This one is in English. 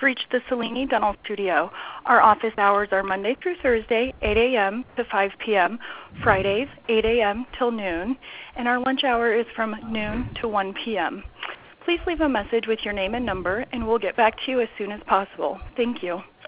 reached the Cellini Dental Studio. Our office hours are Monday through Thursday, 8 a.m. to 5 p.m., Fridays, 8 a.m. till noon, and our lunch hour is from noon to 1 p.m. Please leave a message with your name and number, and we'll get back to you as soon as possible. Thank you.